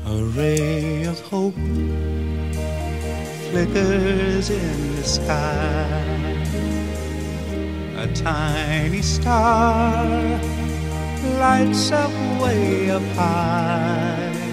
A ray of hope flickers in the sky. A tiny star lights up way up high.